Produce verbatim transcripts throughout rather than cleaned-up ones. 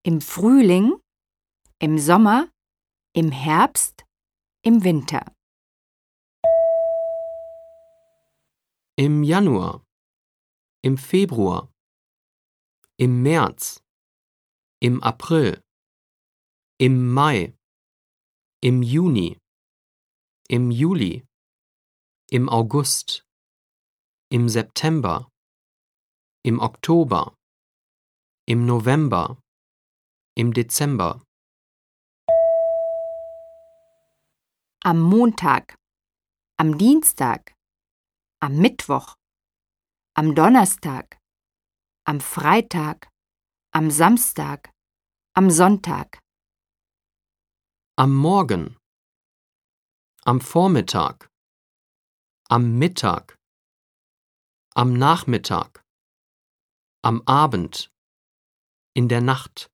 im Frühling, im Sommer, im Herbst, im Winter. Im Januar, im Februar, im März, im April, im Mai, im Juni, im Juli, im August, im September, im Oktober, im November, im Dezember. Am Montag, am Dienstag, am Mittwoch, am Donnerstag, am Freitag, am Samstag, am Sonntag. Am Morgen, am Vormittag, am Mittag, am Nachmittag, am Abend, in der Nacht.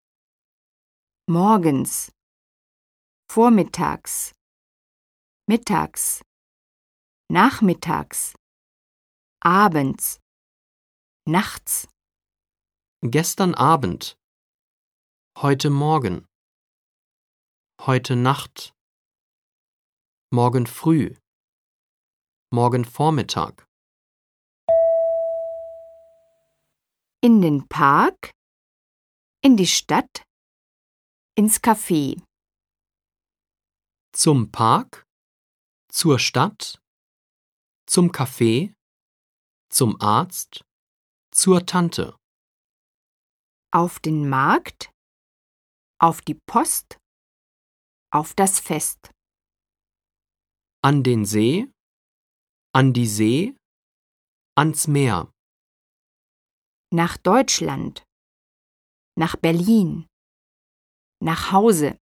Morgens, vormittags, mittags, nachmittags, abends, nachts. Gestern Abend, heute Morgen, heute Nacht, morgen früh, morgen Vormittag. In den Park, in die Stadt, ins Café. Zum Park, zur Stadt, zum Café, zum Arzt, zur Tante. Auf den Markt, auf die Post, auf das Fest. An den See, an die See, ans Meer. Nach Deutschland, nach Berlin, nach Hause.